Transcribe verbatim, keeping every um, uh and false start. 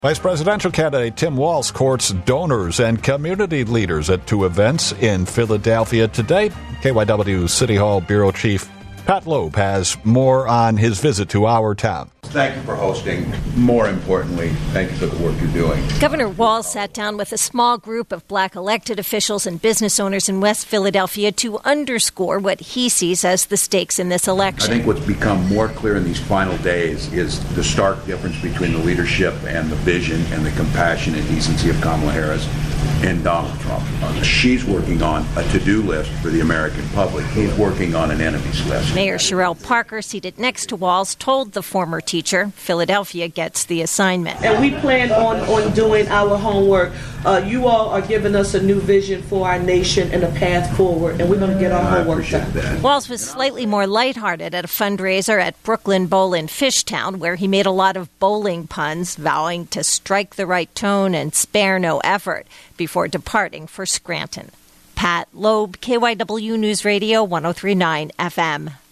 Vice presidential candidate Tim Walz courts donors and community leaders at two events in Philadelphia today. K Y W City Hall Bureau Chief Pat Loeb has more on his visit to our town. Thank you for hosting. More importantly, thank you for the work you're doing. Governor Walz sat down with a small group of black elected officials and business owners in West Philadelphia to underscore what he sees as the stakes in this election. I think what's become more clear in these final days is the stark difference between the leadership and the vision and the compassion and decency of Kamala Harris and Donald Trump. She's working on a to-do list for the American public. He's working on an enemies list. Mayor Sherrell Parker, seated next to Walz, told the former teacher Philadelphia gets the assignment. And we plan on, on doing our homework. Uh, you all are giving us a new vision for our nation and a path forward, and we're going to get our I homework done. That. Walz was slightly more lighthearted at a fundraiser at Brooklyn Bowl in Fishtown, where he made a lot of bowling puns, vowing to strike the right tone and spare no effort before departing for Scranton. Pat Loeb, K Y W News Radio, one oh three point nine F M.